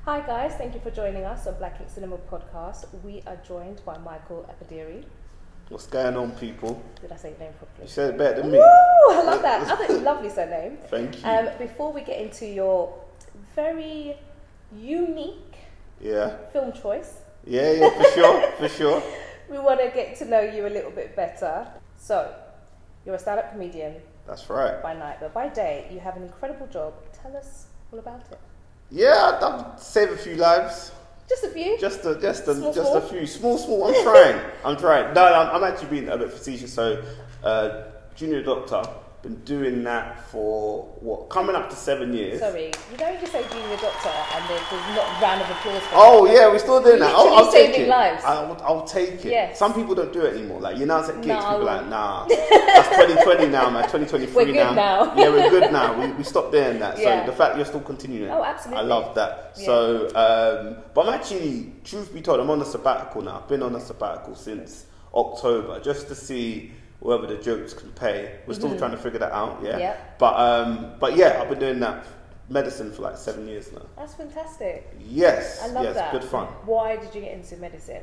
Hi guys, thank you for joining us on Black Ink Cinema Podcast. We are joined by Michael Epidiri. What's going on, people? Did I say your name properly? You said it better than me. Woo! I love that. I think it's a lovely surname. Thank you. Before we get into your very unique film choice. Yeah, for sure. We want to get to know you a little bit better. So, you're a stand-up comedian. That's right. By night, but by day, you have an incredible job. Tell us all about it. Yeah, I've saved a few lives. Just a few? Just a few. Small. I'm trying. No, I'm actually being a bit facetious. So, junior doctor, been doing that for coming up to 7 years. Sorry, you don't just say junior doctor and there's not a round of applause for Oh, yeah, we're still doing that. I'll take saving it. Lives. I'll take it. Yes. Some people don't do it anymore. Like, you announce at gigs, people are like, nah, that's 2020 now, man, 2023 we're good now. Yeah, we're good now. We stopped doing that. Yeah. So the fact you're still continuing. Oh, absolutely. I love that. Yeah. So, but I'm actually, truth be told, I'm on a sabbatical now. I've been on a sabbatical since October, just to see whether the jokes can pay. We're still trying to figure that out, yeah. But yeah, I've been doing that medicine for like 7 years now. That's fantastic. Yes, I love that. Good fun. Why did you get into medicine?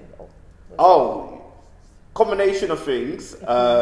Combination of things.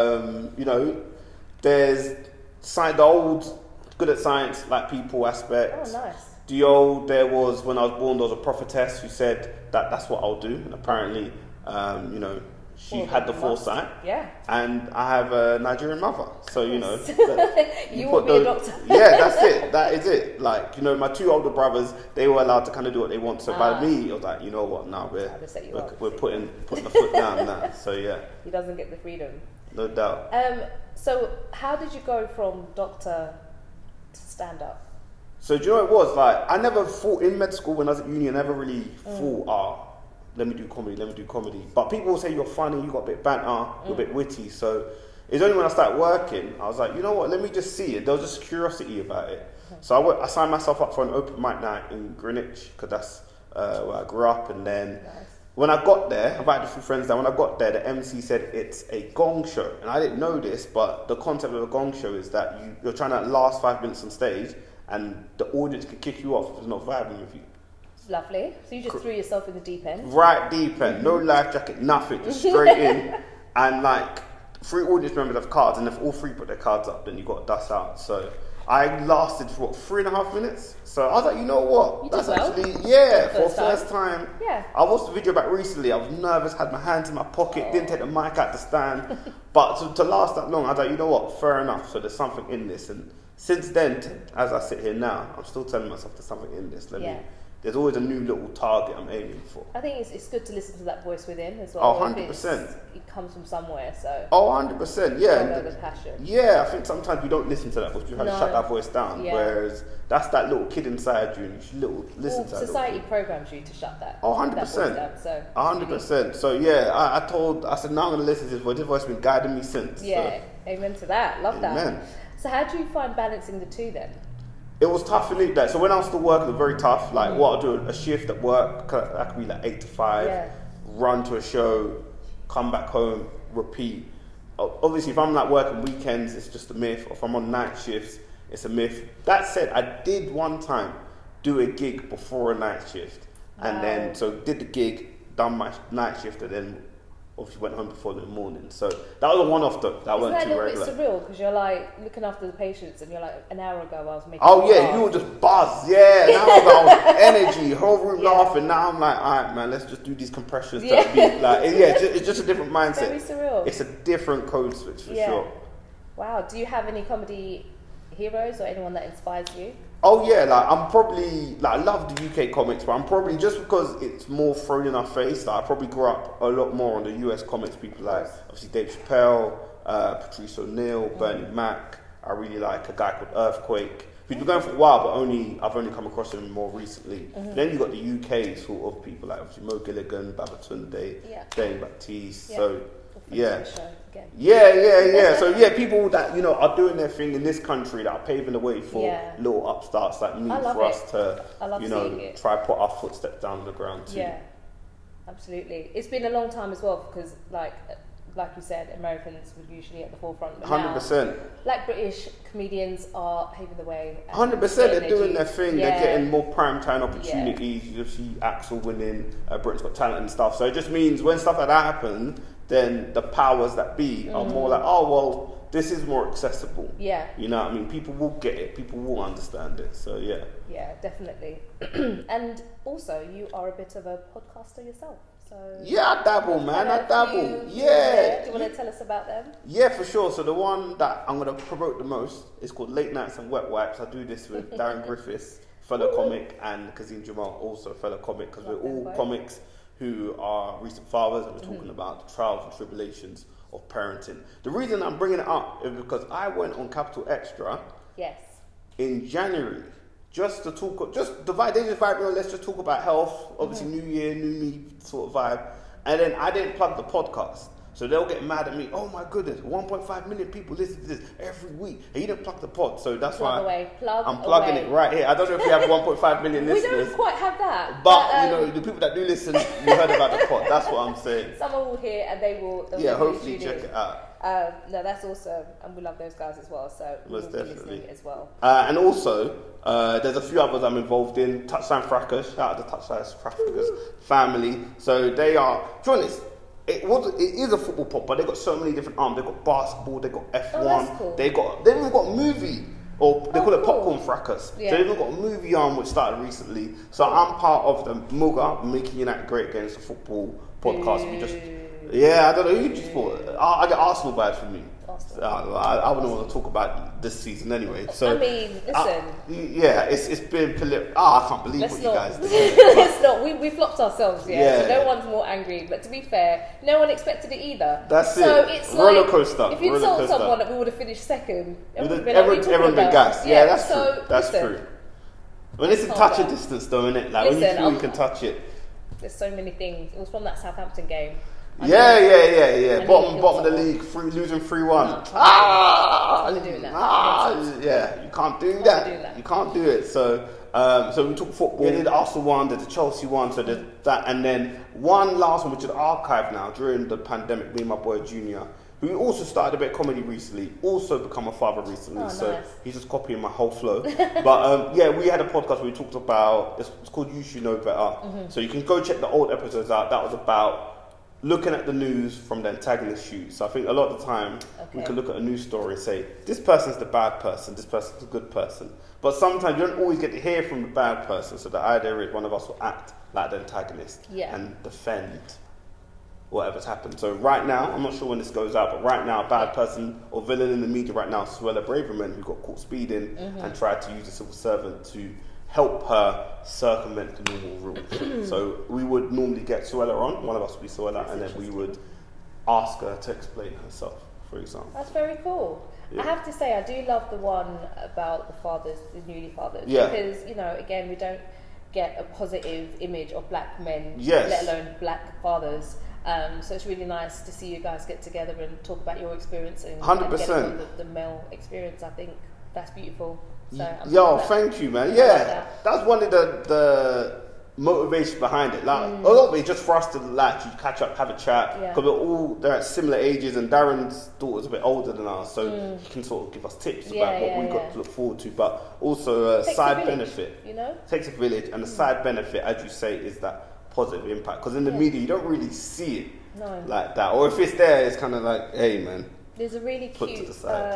You know, there's the old good at science, like people aspect. Oh, nice. There was, when I was born, there was a prophetess who said that that's what I'll do, and apparently, you know, she had the foresight. Yeah. And I have a Nigerian mother, so you know. You will be a doctor. Yeah, that's it. That is it. Like, you know, my two older brothers, they were allowed to kind of do what they want. So by me, it was like, you know what? Now we're putting the foot down now. So yeah. He doesn't get the freedom. No doubt. So how did you go from doctor to stand up? So do you know what it was? Like, I never thought in med school when I was at uni, I never really thought, let me do comedy. But people will say you're funny, you got a bit of banter, you're a bit witty. So it's only when I started working, I was like, you know what, let me just see it. There was just curiosity about it. So I signed myself up for an open mic night in Greenwich, because that's where I grew up. And then when I got there, I invited a few friends down. When I got there, the MC said it's a gong show. And I didn't know this, but the concept of a gong show is that you're trying to last 5 minutes on stage, and the audience can kick you off if it's not vibing with you. Lovely. So you just threw yourself in the deep end? Right deep end. No life jacket, nothing. Just straight in. And like, 3 audience members have cards, and if all 3 put their cards up, then you got to dust out. So I lasted for 3.5 minutes. So I was like, you know what? That's actually, for first time. Yeah. I watched the video back recently. I was nervous, had my hands in my pocket, didn't take the mic out the stand. But to last that long, I was like, you know what? Fair enough. So there's something in this. And since then, as I sit here now, I'm still telling myself there's something in this. There's always a new little target I'm aiming for. I think it's good to listen to that voice within as well. 100%. It comes from somewhere, so. 100%, yeah. Know the passion. Yeah, I think sometimes we don't listen to that voice. You have to shut that voice down. Yeah. Whereas that's that little kid inside you, and you should listen to that. Society programs you to shut that. 100%. That voice down, so. 100%. So yeah, I said, now I'm going to listen to this voice. This voice has been guiding me since. Yeah, so. Amen to that. Love that. Amen. So how do you find balancing the two then? It was tough in it. So when I was still working, it was very tough. Like, what I'll do, a shift at work, that could be like 8 to 5, run to a show, come back home, repeat. Obviously, if I'm like working weekends, it's just a myth. Or if I'm on night shifts, it's a myth. That said, I did one time do a gig before a night shift. And then, so did the gig, done my night shift, and then obviously went home before the morning. So that was a one-off though. That wasn't too regular. Isn't that a little bit surreal? Because you're like looking after the patients and you're like, an hour ago I was making you were just buzzed. Yeah, now I was energy, whole room laughing. Now I'm like, all right, man, let's just do these compressions. It's just a different mindset. Very surreal. It's a different code switch for sure. Wow. Do you have any comedy heroes or anyone that inspires you? Oh yeah, like I'm probably, like, I love the UK comics, but I'm probably, just because it's more thrown in our face, like I probably grew up a lot more on the US comics, people like obviously Dave Chappelle, Patrice O'Neill, Bernie Mac. I really like a guy called Earthquake, who's been going for a while, but I've only come across him more recently. Then you got the UK sort of people like obviously Mo Gilligan, Babatunde, Dave Baptiste. So yeah. So yeah, people that, you know, are doing their thing in this country, that are paving the way for little upstarts like me, for us to, you know, try put our footsteps down on the ground too. Yeah, absolutely. It's been a long time as well, because like like you said, Americans were usually at the forefront. 100%. Black British comedians are paving the way. 100%. They're doing their thing. Yeah. They're getting more primetime opportunities. You see Axel winning Britain's Got Talent and stuff. So it just means when stuff like that happens, then the powers that be are more like, oh, well, this is more accessible. Yeah. You know what I mean? People will get it. People will understand it. So, yeah. Yeah, definitely. And also, you are a bit of a podcaster yourself. So yeah, I dabble, man. I dabble. Yeah. Do you want to tell us about them? Yeah, for sure. So the one that I'm going to promote the most is called Late Nights and Wet Wipes. I do this with Darren Griffiths, fellow comic, and Kazim Jamal, also fellow comic, because we're all comics who are recent fathers, and we're talking about the trials and tribulations of parenting. The reason I'm bringing it up is because I went on Capital Extra in January just to talk, they just vibe, let's just talk about health, obviously new year, new me sort of vibe. And then I didn't plug the podcast. So they'll get mad at me. Oh my goodness, 1.5 million people listen to this every week. And you didn't plug the pod. So that's why I'm plugging it right here. I don't know if we have 1.5 million listeners. We don't quite have that. But, you know, the people that do listen, you heard about the pod. That's what I'm saying. Someone will hear and they will hopefully check it out. No, that's awesome. And we love those guys as well. So we'll be listening as well. And also, there's a few others I'm involved in. Touchline Fracas. Shout out to Touchline Fracas family. So they are, to be honest, it is a football pod, but they've got so many different arms. They've got basketball, they've got F1, that's cool. they've even got a movie, or they call it Popcorn Fracas. Yeah. So they've even got a movie arm which started recently. So I'm part of the Muga, Making United Great Again, a football podcast. We just, I don't know who you just thought. I get Arsenal vibes from me. I wouldn't want to talk about this season anyway. So I mean, listen. It's been political. I can't believe what you guys did. Let's not. We flopped ourselves. So no one's more angry. But to be fair, no one expected it either. That's so it. It's roller coaster. If you told someone that we would have finished second, everyone been gassed. Yeah, that's true. That's true. When it's in touching distance, though, isn't it? Like when you feel you can touch it. There's so many things. It was from that Southampton game. Yeah. Bottom of the league, losing 3-1. You can't do that. You can't do it. So we took football. They did the Arsenal one, there's the Chelsea one, so there's that, and then one last one which is archived now during the pandemic. Me and my boy Junior, who also started a bit of comedy recently, also become a father recently. He's just copying my whole flow. But we had a podcast where we talked about, it's called You Should Know Better. So you can go check the old episodes out. That was about looking at the news from the antagonist shoes. So I think a lot of the time we can look at a news story and say, this person's the bad person, this person's the good person. But sometimes you don't always get to hear from the bad person. So the idea is one of us will act like the antagonist and defend whatever's happened. So right now, I'm not sure when this goes out, but right now, a bad person or villain in the media right now is Suella Braverman, who got caught speeding and tried to use a civil servant to help her circumvent the normal rules. So we would normally get Suella on, one of us would be Suella, and then we would ask her to explain herself, for example. That's very cool. Yeah. I have to say, I do love the one about the fathers, the newly fathers, because, again, we don't get a positive image of black men, let alone black fathers. So it's really nice to see you guys get together and talk about your experience and 100%. The male experience. I think that's beautiful. So thank you, man. Yeah, that's one of the motivation behind it. Like a lot of it just for us to catch up, have a chat, because they're at similar ages, and Darren's daughter's a bit older than us, so he can sort of give us tips about what we've got to look forward to. But also a side benefit, takes a village, and the side benefit, as you say, is that positive impact. Because in the media, you don't really see it like that, or if it's there, it's kind of like, hey, man. There's a really cute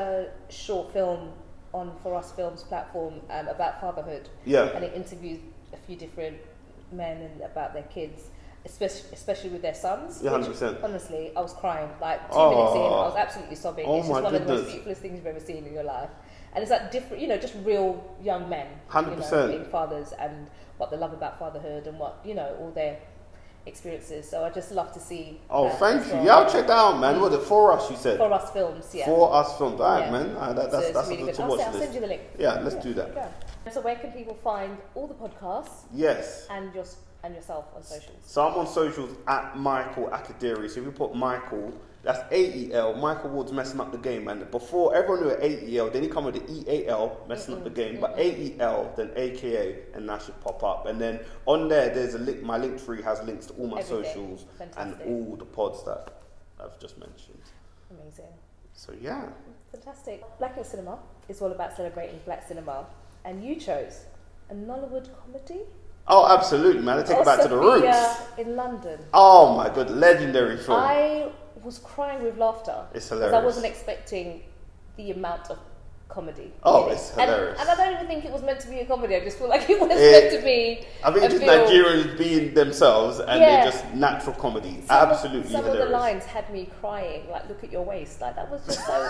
short film on For Us Films platform about fatherhood, and it interviews a few different men and about their kids, especially with their sons. 100%. Honestly, I was crying like 2 minutes in. I was absolutely sobbing. It's just one of the most beautiful things you've ever seen in your life, and it's like different, just real young men, 100%, being fathers and what they love about fatherhood and what all their experiences. So I just love to see. Thank you. I'll check that out, man. What was it? For Us, you said? For Us Films, For Us Films. All right, man. That's really good to watch. I'll send you the link. Yeah, let's do that. Yeah. So where can people find all the podcasts? Yes. And yourself on socials? So I'm on socials at Michael Akadiri. So if you put Michael, that's AEL. Michael Ward's messing up the game, man. Before, everyone knew AEL, then he come with the EAL, messing up the game. But AEL, then AKA, and that should pop up. And then on there, there's a link. My Linktree has links to all my socials and all the pods that I've just mentioned. Amazing. So yeah. Fantastic. Black Ink Cinema is all about celebrating black cinema, and you chose a Nollywood comedy. Oh, absolutely, man! Take it back to the roots. In London. Oh my god, legendary film. I was crying with laughter. It's hilarious. Because I wasn't expecting the amount of comedy. Oh, it's hilarious. And I don't even think it was meant to be a comedy. I just feel like it was meant to be. I think just Nigerians being themselves, and they're just natural comedy. Absolutely some hilarious. Some of the lines had me crying. Like, look at your waist. Like, that was just so.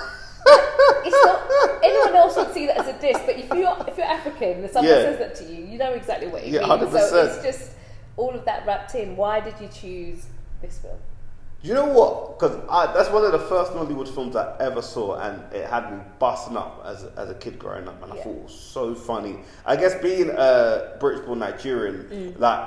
It's not. Anyone else would see that as a diss, but if you're African and someone says that to you, you know exactly what it means. 100%. So it's just all of that wrapped in. Why did you choose this film? You know what? Because that's one of the first Nollywood films I ever saw, and it had me busting up as a kid growing up, and I thought it was so funny. I guess being a British-born Nigerian, like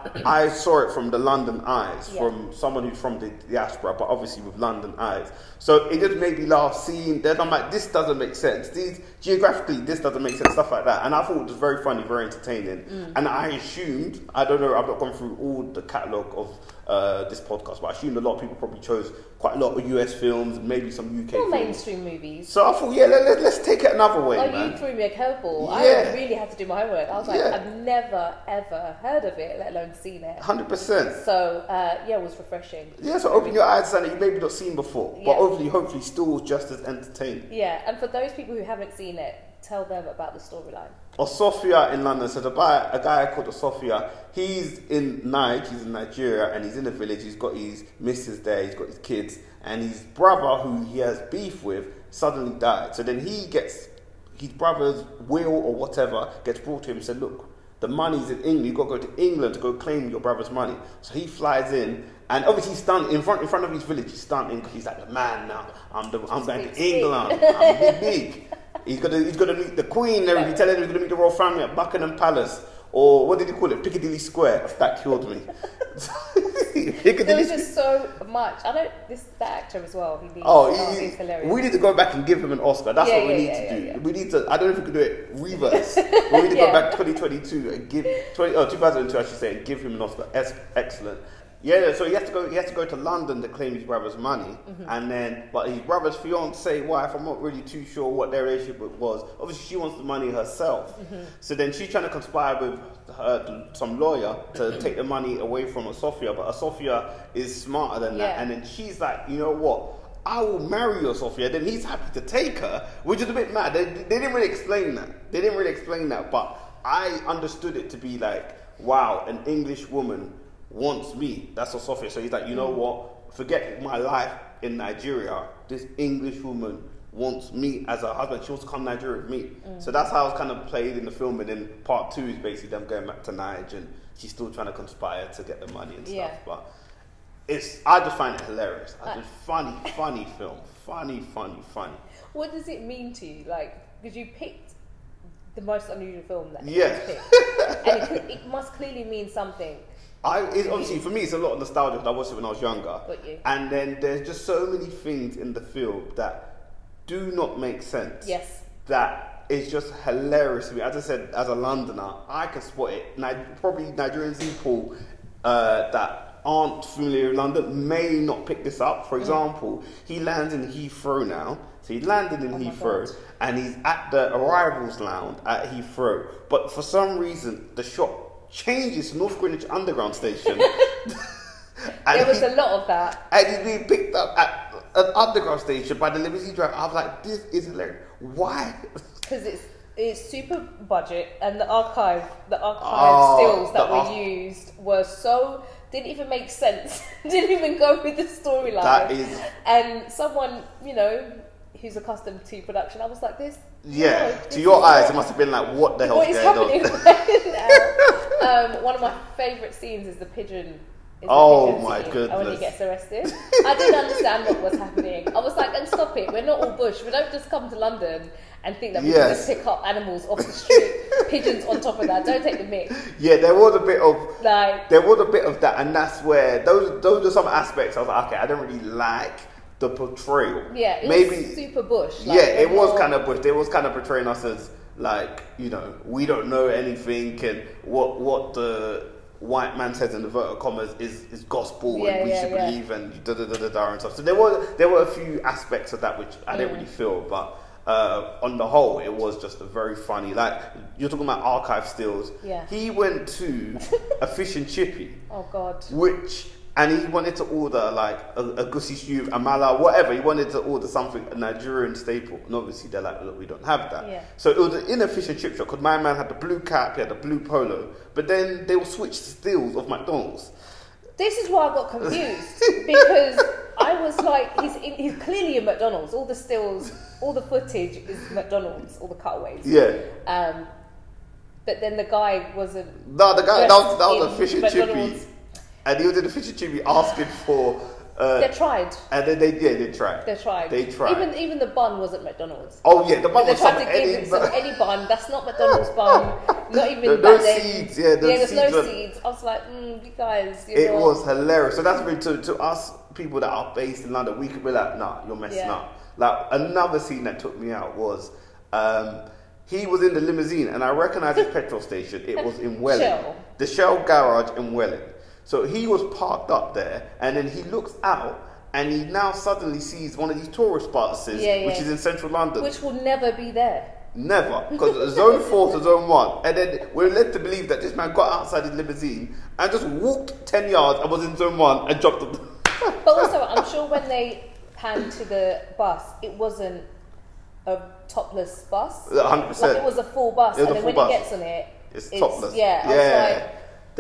I saw it from the London eyes, from someone who's from the diaspora, but obviously with London eyes. So it just made me laugh seeing that. I'm like, this doesn't make sense. Geographically, this doesn't make sense, stuff like that. And I thought it was very funny, very entertaining. And I assumed, I don't know, I've not gone through all the catalogue of this podcast, but I assumed a lot of people probably chose quite a lot of US films and maybe some UK films. Mainstream movies. So I thought, let's take it another way, man. You threw me a curveball. I really had to do my homework. I was like, I've never, ever heard of it, let alone seen it. 100%. So, it was refreshing. Yeah, so open your eyes to something you maybe not seen before, but hopefully still just as entertaining. Yeah, and for those people who haven't seen it, tell them about the storyline. Osofia in London. So a guy called Osofia, he's in Nigeria, and he's in a village. He's got his missus there, he's got his kids, and his brother, who he has beef with, suddenly died. So then he gets his brother's will or whatever gets brought to him and said, look, the money's in England, you've got to go to England to go claim your brother's money. So he flies in, and obviously he's stunned in front of his village. He's stunting because he's like, the man now. I'm going to England. I'm big. He's gonna meet the Queen. And he's telling him he's gonna meet the royal family at Buckingham Palace, or what did he call it? Piccadilly Square. That killed me. There was just so much. I know that actor as well. He's hilarious. We need to go back and give him an Oscar. That's what we need to do. Yeah. We need to. I don't know if we can do it reverse. We need to go back 2022 and 2002, I should say, and give him an Oscar. Excellent. Yeah, so he has to go to London to claim his brother's money, but his brother's fiance, wife, I'm not really too sure what their relationship was. Obviously, she wants the money herself, so then she's trying to conspire with some lawyer to take the money away from Osofia, but Osofia is smarter than that, and then she's like, you know what? I will marry you, Osofia. Then he's happy to take her, which is a bit mad. They didn't really explain that. But I understood it to be like, wow, an English woman wants me. That's Osofia. So he's like, you know what? Forget my life in Nigeria. This English woman wants me as her husband. She wants to come to Nigeria with me. So that's how it's kind of played in the film. And then part 2 is basically them going back to Nigeria, and she's still trying to conspire to get the money and stuff. But I just find it hilarious. Just funny film. Funny. What does it mean to you? Like, because you picked the most unusual film that you picked. And it must clearly mean something. Obviously, for me, it's a lot of nostalgia. I watched it when I was younger. And then there's just so many things in the film that do not make sense. Yes. That is just hilarious to me. As I said, as a Londoner, I can spot it. Probably Nigerian people that aren't familiar with London may not pick this up. For example, he lands in Heathrow now. So he landed in Heathrow, and he's at the arrivals lounge at Heathrow. But for some reason, the shot changes to North Greenwich Underground Station. There was a lot of that. And he's being picked up at an underground station by the limousine driver. I was like, this is hilarious. Why? Because it's super budget, and the archive stills that were used were so didn't even make sense. Didn't even go with the storyline. That is, and someone who's accustomed to production, I was like, this. To your eyes, it must have been like, what the hell is going on? Right now? One of my favourite scenes is the pigeon. Oh my goodness! And when he gets arrested, I didn't understand what was happening. I was like, and stop it, we're not all bush. We don't just come to London and think that we can just pick up animals off the street, pigeons on top of that. Don't take the mic. Yeah, there was a bit of that, and that's where those are some aspects I was like, okay, I don't really like the portrayal. Yeah, it was super bush. It was kind of bush. They was kind of portraying us as like, we don't know anything, and what the white man says in inverted commas is gospel and we should believe and da and stuff. So there were a few aspects of that which I didn't really feel, but on the whole, it was just a very funny. Like you're talking about archive stills. Yeah. He went to a fish and chippy. Oh God. And he wanted to order like a gussi stew, amala, whatever. He wanted to order something, a Nigerian staple. And obviously they're like, look, we don't have that. Yeah. So it was in a fish and chip shop because my man had the blue cap, he had the blue polo. But then they will switch stills of McDonald's. This is why I got confused. Because I was like, he's clearly in McDonald's. All the stills, all the footage is McDonald's, all the cutaways. Yeah. But then the guy wasn't. No, the guy, that was a fish and chippy. And he was in the fish and chippy asking for... they tried. And then they tried. They tried. Even the bun wasn't McDonald's. Oh yeah, the bun was some any bun. That's not McDonald's bun. Not even no seeds. Yeah, there's no seeds. I was like, you guys. It was hilarious. So that's really to us people that are based in London, we could be like, nah, you're messing up. Like another scene that took me out was he was in the limousine, and I recognised his petrol station. It was in Welling, the Shell garage in Welling. So he was parked up there, and then he looks out, and he now suddenly sees one of these tourist buses, which is in central London. Which will never be there. Never. Because zone 4 to zone 1. And then we're led to believe that this man got outside his limousine and just walked 10 yards and was in zone 1 and dropped the... But also, I'm sure when they panned to the bus, it wasn't a topless bus. 100%. Like it was a full bus. And then when he gets on it, it's topless. Yeah. I was like...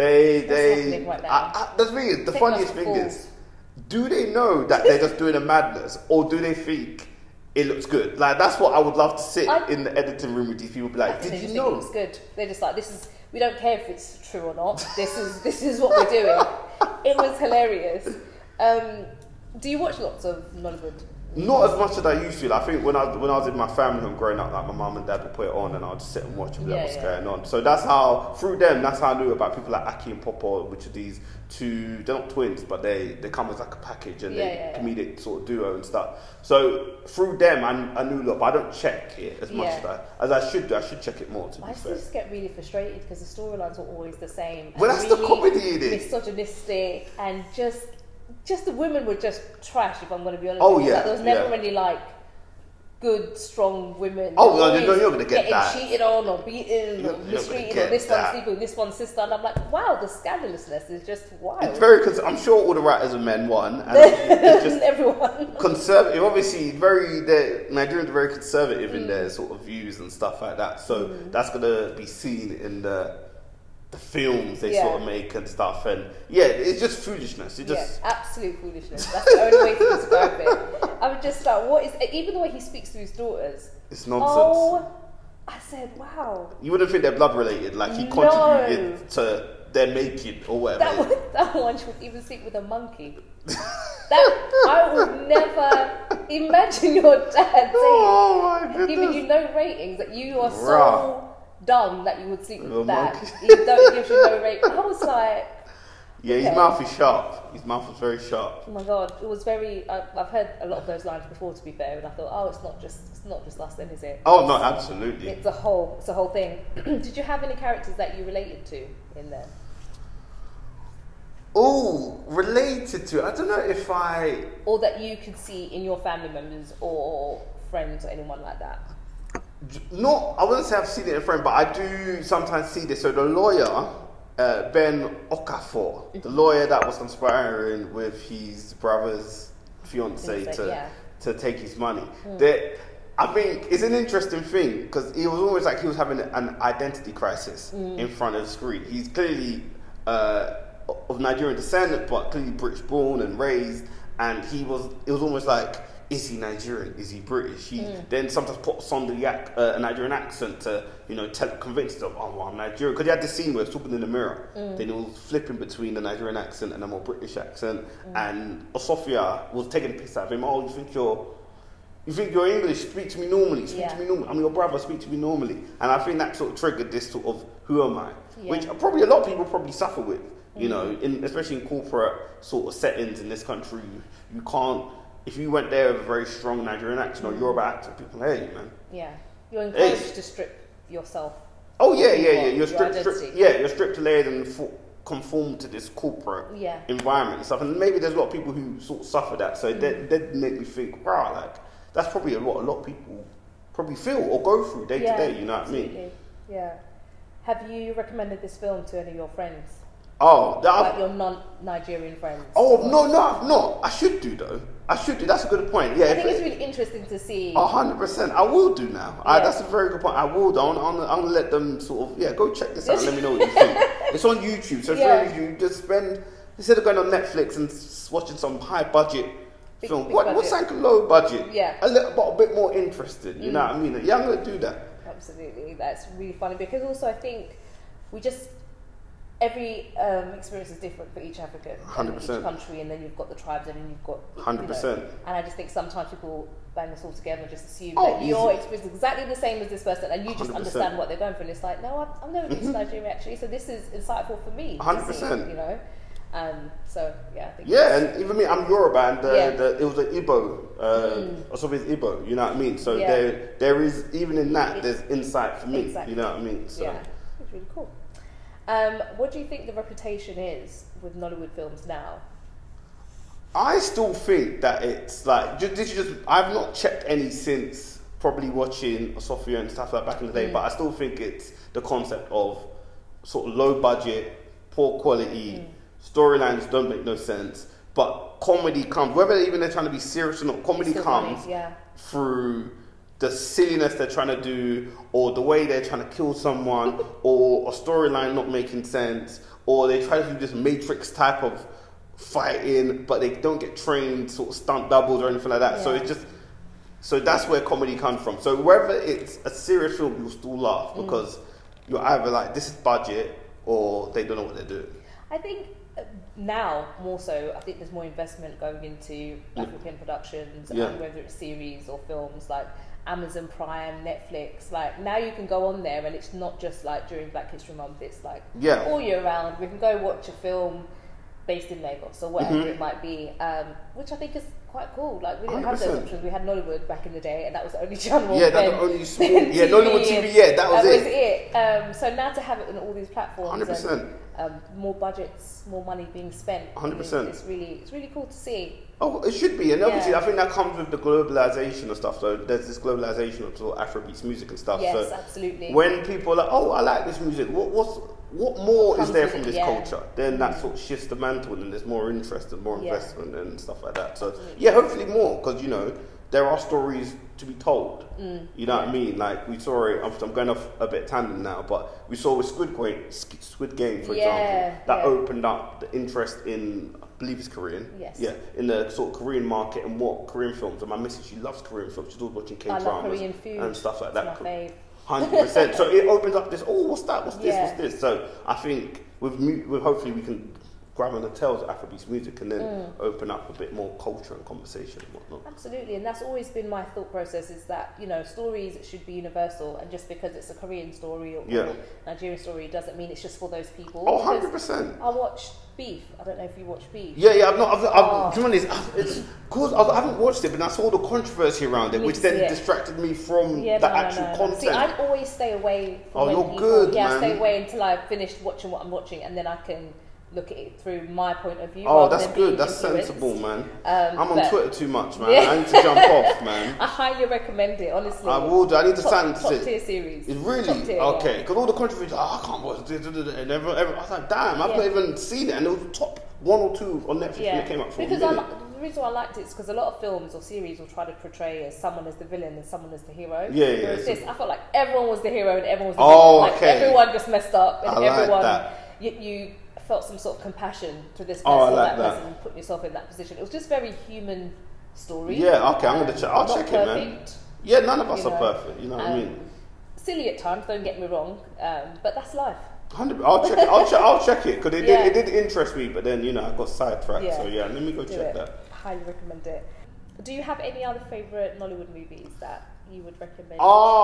That's really the funniest thing is, do they know that they're just doing a madness, or do they think it looks good? Like that's what I would love to sit in the editing room with these people. Be like, did you know? It looks good. They're just like, this is. We don't care if it's true or not. This is what we're doing. It was hilarious. Do you watch lots of Nollywood? Not as much as I used to. I think when I was in my family home growing up, like my mum and dad would put it on, and I'd just sit and watch and what's going on. So that's how I knew about people like Aki and Popo, which are these two. They're not twins, but they come as like a package, and they comedic sort of duo and stuff. So through them, I knew a lot, but I don't check it as much as I should do. I should check it more. To be fair, I just get really frustrated because the storylines are always the same. Well, that's really the comedy in it. Misogynistic and just the women were just trash, if I'm going to be honest. Oh yeah, like, there was never really like good, strong women. Oh no, you're going to get that. Getting cheated on or beaten or mistreated, or this one sleeping with this one's sister, and I'm like, wow, the scandalousness is just wild. It's very. I'm sure all the writers are men. And it's just everyone conservative. Obviously, Nigerians are very conservative in their sort of views and stuff like that. So that's going to be seen in the films they sort of make and stuff, and it's just foolishness. Absolute foolishness. That's the only way to describe it. I was just like, what is? Even the way he speaks to his daughters, it's nonsense. Oh, I said, wow. You wouldn't think they're blood related, like he contributed to their making or whatever. That one should even sleep with a monkey. I would never imagine your dad saying, giving you no ratings, that you are so dumb that you would sleep with that. He gives you no rating. I was like, his mouth is sharp. His mouth was very sharp. Oh my god, it was very. I've heard a lot of those lines before, to be fair, and I thought, it's not just us, then, is it? Oh no, absolutely. It's a whole thing. Did you have any characters that you related to in there? Oh, related to? I don't know if I. Or that you could see in your family members or friends or anyone like that. I wouldn't say I've seen it in a friend, but I do sometimes see this. So the lawyer, Ben Okafor, the lawyer that was conspiring with his brother's fiance to take his money. I think it's an interesting thing because it was almost like he was having an identity crisis in front of the screen. He's clearly of Nigerian descent, but clearly British born and raised, and it was almost like, is he Nigerian? Is he British? He then sometimes puts on a Nigerian accent to, convince them, I'm Nigerian. Because he had this scene where he was talking in the mirror. Then he was flipping between the Nigerian accent and a more British accent. And Osofia was taking the piss out of him. Oh, you think you're English? Speak to me normally. Speak to me normally. I'm your brother. Speak to me normally. And I think that sort of triggered this sort of, who am I? Which probably a lot of people probably suffer with. Especially in corporate sort of settings in this country, you can't. If you went there with a very strong Nigerian accent or Yoruba accent, people hate you, man. Yeah, you're encouraged to strip yourself. Oh yeah. You're stripped to layers and conform to this corporate environment and stuff. And maybe there's a lot of people who sort of suffer that. So that make me think, wow, like that's probably what a lot of people probably feel or go through day to day. You know what I mean? Yeah. Have you recommended this film to any of your friends? Oh, like your non-Nigerian friends? Oh, no, I've not. I should do though. That's a good point. Yeah, I think it's really interesting to see. 100%. I will do now. That's a very good point. I will do. I'm gonna let them sort of go check this out and let me know what you think. It's on YouTube, so if you just spend instead of going on Netflix and watching some high budget film, what's like low budget? Yeah, a bit more interesting. You know what I mean? Yeah, I'm gonna do that. Absolutely, that's really funny because also I think we just. Every experience is different for each African, 100%. Each country, and then you've got the tribes, and then you've got 100%. And I just think sometimes people bang us all together and just assume that your experience is exactly the same as this person, and you just 100%. Understand what they're going through. And it's like, no, I've never been to Nigeria actually, so this is insightful for me. 100%. You know, so yeah. I think and even me, I'm Yoruba, and it was an Igbo, or something Igbo. You know what I mean? So there is even in that there's insight for me. Exactly. You know what I mean? So it's really cool. What do you think the reputation is with Nollywood films now? I still think that it's like I've not checked any since probably watching Sophia and stuff like back in the day, but I still think it's the concept of sort of low budget, poor quality, storylines don't make no sense, but comedy comes, whether even they're trying to be serious or not, comedy comes through the silliness they're trying to do, or the way they're trying to kill someone, or a storyline not making sense, or they try to do this Matrix type of fighting, but they don't get trained sort of stunt doubles or anything like that. So that's where comedy comes from. So whether it's a serious film, you'll still laugh because you're either like, this is budget, or they don't know what they're doing. I think now more so, I think there's more investment going into African productions, and whether it's series or films like Amazon Prime, Netflix, like now you can go on there and it's not just like during Black History Month, it's like all year round. We can go watch a film based in Lagos or whatever it might be, which I think is quite cool. Like we didn't 100%. Have those options. We had Nollywood back in the day, and that was the only channel. Yeah, that's the only small. Nollywood TV. Yeah, that was it. So now to have it on all these platforms, 100%. And, more budgets, more money being spent. 100%. It's really cool to see. Oh, it should be, and obviously I think that comes with the globalization of stuff. So there's this globalization of sort of Afrobeats music and stuff. Yes, so absolutely. When people are like, oh, I like this music, what more is there from this culture? Then that sort of shifts the mantle, and there's more interest and more investment and stuff like that. So hopefully more, because there are stories to be told. You know what I mean? Like we saw it. I'm going off a bit tandem now, but we saw with Squid Game, for example, that opened up the interest in, I believe it's Korean. Yes. Yeah, in the sort of Korean market and what Korean films. And my missus, she loves Korean films. She's always watching K-dramas and stuff like that. 100%. So it opens up this. Oh, what's that? What's this? What's this? So I think with hopefully we can grab on the tails of Afrobeats music and then open up a bit more culture and conversation and whatnot. Absolutely, and that's always been my thought process, is that stories should be universal, and just because it's a Korean story or Nigerian story doesn't mean it's just for those people. Oh, 100%. I watched Beef. I don't know if you watched Beef. Yeah, I've not. To be honest, it's because I haven't watched it, but I saw the controversy around it, which then distracted me from the actual content. See, I always stay away from you're good, man. I stay away until I've finished watching what I'm watching, and then I can look at it through my point of view. Oh, that's good. That's sensible, man. I'm on Twitter too much, man. I need to jump off, man. I highly recommend it, honestly. I will do. I need to stand top tier series. It's really okay, because all the controversy, I can't watch this, and everyone, I was like, damn, I've not even seen it, and it was top 1 or 2 on Netflix when it came up. Because the reason why I liked it is because a lot of films or series will try to portray as someone as the villain and someone as the hero. Whereas this, I felt like everyone was the hero and everyone was the villain. Like everyone just messed up, and you felt some sort of compassion to this person, person, putting yourself in that position. It was just very human story. Yeah, okay, I'm gonna check. I'll check it, man. Yeah, none of us are perfect. You know what I mean? Silly at times, don't get me wrong, but that's life. 100. I'll check it. I'll check it because it did interest me, but then I got sidetracked. So let me go check that. Highly recommend it. Do you have any other favourite Nollywood movies that you would recommend?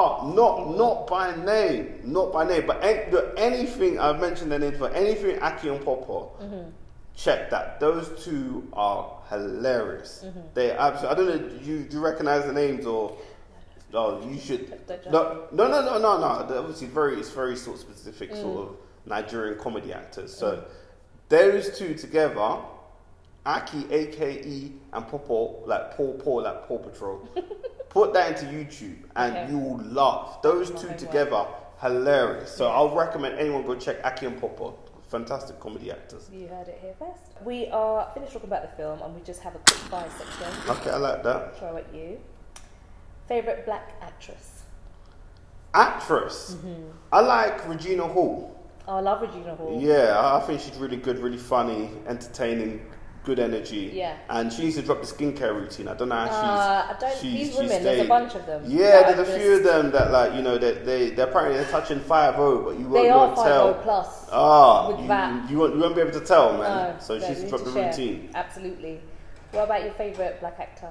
Not by name, but anything I've mentioned their names for, anything Aki and Popo. Check that. Those two are hilarious. They absolutely. I don't know. Do you recognize the names or? Oh, you should. No. They're obviously it's very sort of specific sort of Nigerian comedy actors. So those two together, Aki, AKE, and Popo, like Paw Patrol. Put that into YouTube and you will laugh. Those two together, hilarious. So I'll recommend anyone go check Aki and Popo. Fantastic comedy actors. You heard it here first. We are finished talking about the film and we just have a quick fire section. Okay, I like that. Throw at you. Favourite black actress? Actress? Mm-hmm. I like Regina Hall. Oh, I love Regina Hall. Yeah, I think she's really good, really funny, entertaining, good energy. Yeah. And she needs to drop the skincare routine. I don't know how these women, there's a bunch of them. Yeah, there's a few of them that, like, you know, they're apparently touching 5'0", but you won't be able to tell. They are 5'0 plus. You won't be able to tell, man. No, so she needs to drop the routine. Absolutely. What about your favourite black actor?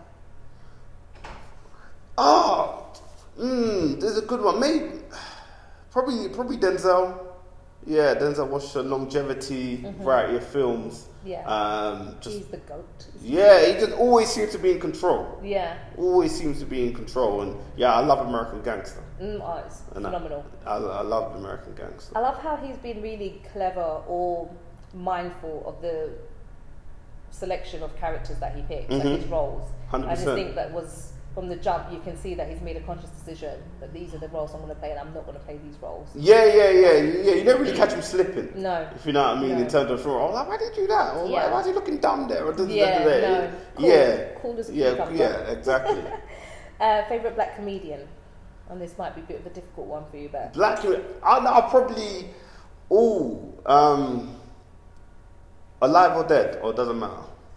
There's a good one. Maybe, probably Denzel. Yeah, Denzel Washington, longevity, variety of films. Yeah. He's the GOAT. Yeah, he just always seems to be in control. Yeah. Always seems to be in control. And yeah, I love American Gangster. It's phenomenal. I love American Gangster. I love how he's been really clever or mindful of the selection of characters that he picks, like his roles. 100%. I just think that was... From the jump, you can see that he's made a conscious decision that these are the roles I'm going to play and I'm not going to play these roles. Yeah. You don't really catch him slipping. No. If you know what I mean, in terms of, like, why did you do that? Or why is he looking dumb there? Or Cool. Cool as a cucumber. Yeah, exactly. Favourite black comedian? And this might be a bit of a difficult one for you, but... Black comedian? I'll probably... Alive or Dead, or doesn't matter?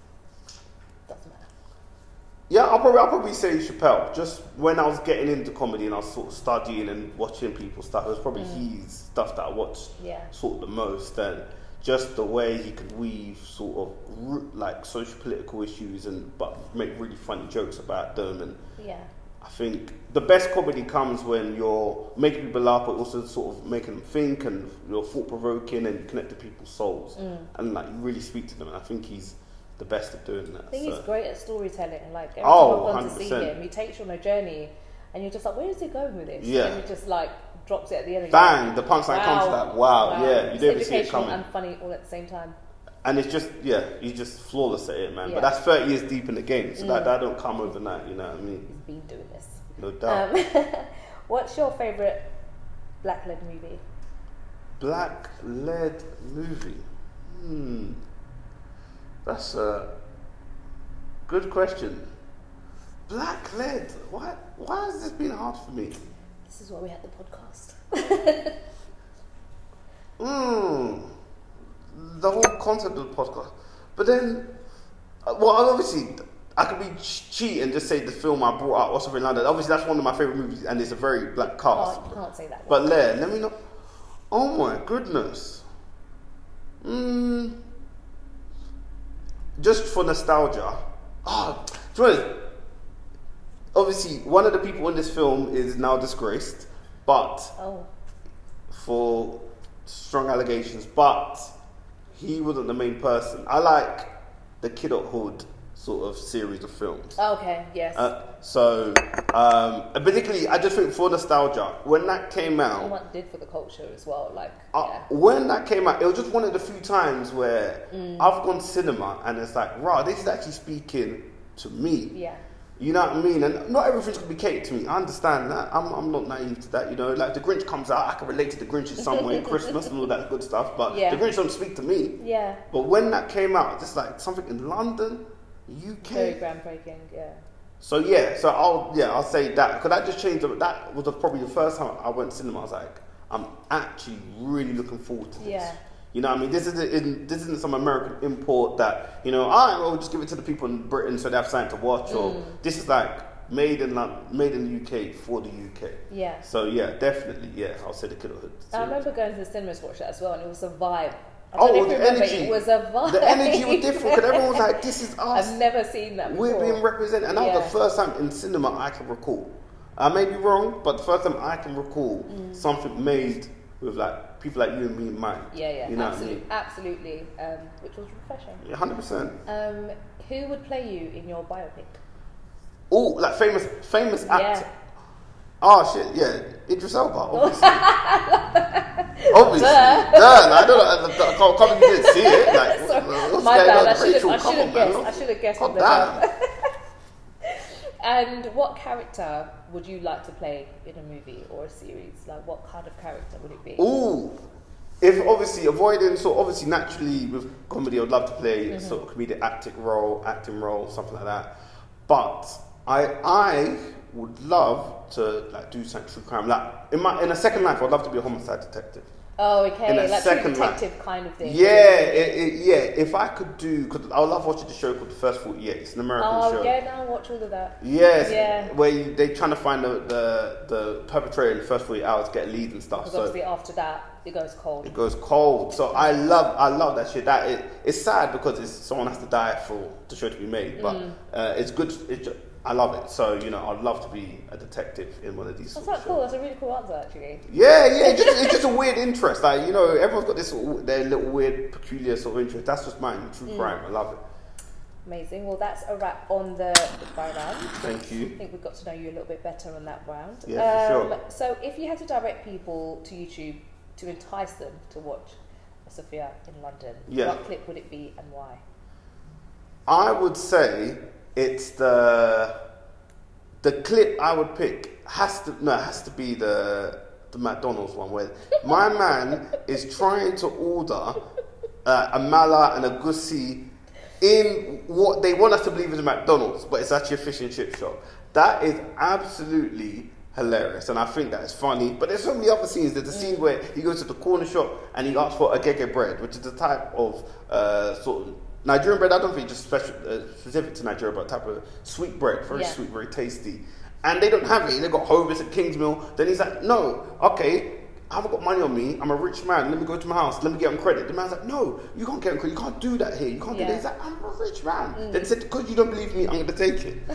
Yeah, I'll probably say Chappelle. Just when I was getting into comedy and I was sort of studying and watching people's stuff, it was probably his stuff that I watched sort of the most. And just the way he could weave sort of like social political issues but make really funny jokes about them. And I think the best comedy comes when you're making people laugh, but also sort of making them think, and you're thought provoking and you connect to people's souls and like you really speak to them. And I think he's the best at doing that. I think he's great at storytelling. Like every time I've gone to see him, he takes you on a journey, and you're just like, where is he going with this? Yeah. And he just like drops it at the end. Bang! The punchline comes to that. Wow. Yeah, you don't see it coming. And funny all at the same time. And it's just he's just flawless at it, man. But that's 30 years deep in the game, so that don't come overnight. You know what I mean? He's been doing this. No doubt. What's your favourite black-led movie? Black-led movie. That's a good question. Black-led? Why has this been hard for me? This is why we had the podcast. The whole concept of the podcast. But then, obviously, I could be cheat and just say the film I brought up, What's Up in London. Obviously, that's one of my favourite movies, and it's a very black cast. You can't say that. But let me know. Oh my goodness. Just for nostalgia. Obviously, one of the people in this film is now disgraced, but for strong allegations, but he wasn't the main person. I like the Kidulthood sort of series of films. Okay, yes. Particularly, I just think for nostalgia, when that came out... And what it did for the culture as well, When that came out, it was just one of the few times where I've gone cinema and it's like, this is actually speaking to me. Yeah. You know what I mean? And not everything's going to be catered to me. I understand that. I'm not naive to that, you know. Like, the Grinch comes out, I can relate to the Grinch in some way, Christmas and all that good stuff, but the Grinch don't speak to me. Yeah. But when that came out, just like something in London, UK. Very groundbreaking, So I'll say that, because that just changed. That was probably the first time I went to cinema. I was like, I'm actually really looking forward to this. Yeah. You know what I mean? This isn't some American import that, you know, we'll just give it to the people in Britain so they have something to watch. Or this is like made in the UK for the UK. Yeah. So definitely, I'll say the Kidulthood. I remember going to the cinemas to watch that as well, and it was a vibe. The energy. It was a vibe. The energy was different because everyone was like, this is us. I've never seen that before. We're being represented. And that was the first time in cinema I can recall. I may be wrong, but the first time I can recall something made with like people like you and me in mind. Yeah. You know absolutely. Which was refreshing. 100%. Who would play you in your biopic? Oh, like famous actor. Oh shit, yeah, Idris Elba, obviously. Obviously, I don't know. I can't believe you didn't see it. Like, what's my bad. I should have guessed. God damn. And what character would you like to play in a movie or a series? Like, what kind of character would it be? Ooh, if obviously avoiding, so obviously naturally with comedy, I'd love to play sort of comedic acting role, something like that. But I would love to like do some true crime. Like in a second life, I'd love to be a homicide detective. Oh, okay, in a like second detective life. Kind of thing. Yeah, if I could do, because I love watching the show called The First 48. It's an American show. Oh yeah, now I watch all of that. Yes, yeah. Where they're trying to find the perpetrator in the first 48 hours, get a lead and stuff. Because obviously after that, it goes cold. It goes cold. So I love that shit. It's sad because someone has to die for the show to be made, but it's good. I love it. So, I'd love to be a detective in one of these. That's cool. That's a really cool answer, actually. Yeah. It's just a weird interest. Like, everyone's got their little weird, peculiar sort of interest. That's just mine. True crime. I love it. Amazing. Well, that's a wrap on the crime round. Thank you. I think we've got to know you a little bit better on that round. Yeah, for sure. So, if you had to direct people to YouTube to entice them to watch Sophia in London, what clip would it be and why? I would say it's the clip I would pick has to be the McDonald's one where my man is trying to order a mala and a gussi in what they want us to believe is a McDonald's, but it's actually a fish and chip shop. That is absolutely hilarious, and I think that is funny. But there's so many other scenes. There's a scene where he goes to the corner shop and he asks for a agege bread, which is a type of sort of Nigerian bread. I don't think it's just specific to Nigeria, but a type of sweet bread, very sweet, very tasty. And they don't have it. They got Hovis at Kingsmill. Then he's like, no, okay, I haven't got money on me. I'm a rich man. Let me go to my house. Let me get him credit. The man's like, no, you can't get him credit. You can't do that here. You can't do that. He's like, I'm a rich man. Then he said, because you don't believe me, I'm going to take it.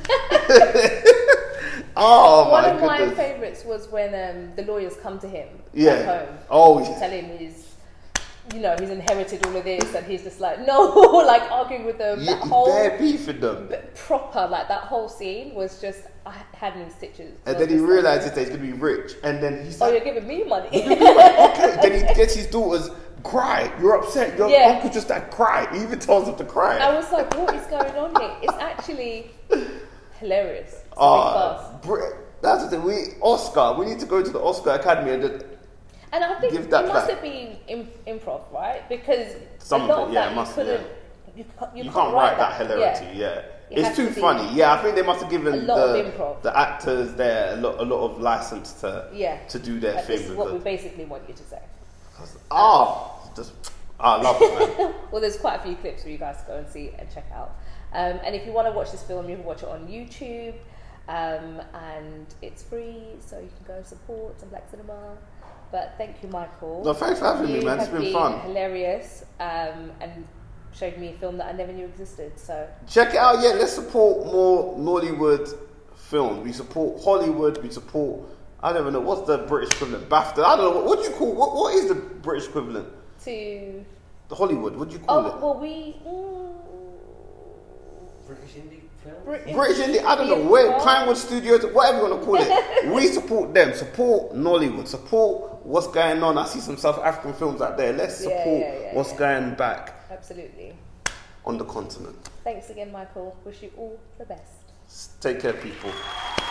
Oh, one of my favourites was when the lawyers come to him at home. Oh, tell him he's inherited all of this, and he's just like, no, like arguing with them. That whole bare beefing them. Proper, like that whole scene was just, I had me in stitches. And then he realizes that he's going to be rich, and then he's like, you're giving me money. Okay. Then he gets his daughters, cry. You're upset. Your uncle just cried. He even tells them to cry. I was like, what is going on here? It's actually hilarious. That's the thing. We need to go to the Oscar Academy and I think it must have been improv, right? Because some of it, it must have. You can't write that hilarity. Yeah. It's too funny. Yeah, I think they must have given the actors there a lot of license to do their thing. This is what we basically want you to say. I love it, man. Well, there's quite a few clips for you guys to go and see and check out. And if you want to watch this film, you can watch it on YouTube. And it's free, so you can go and support some black cinema. But thank you, Michael. No, thanks for having me, man. It's been fun. Hilarious, and showed me a film that I never knew existed. So check it out. Yeah, let's support more Nollywood films. We support Hollywood. We support, I don't even know what's the British equivalent. BAFTA. I don't know what do you call what is the British equivalent to the Hollywood? What do you call it? Well, British indie. British indie, I don't know where, Pinewood Studios, whatever you want to call it. We support them, support Nollywood, support what's going on. I see some South African films out there. Let's support what's going back. Absolutely. On the continent. Thanks again, Michael. Wish you all the best. Take care, people.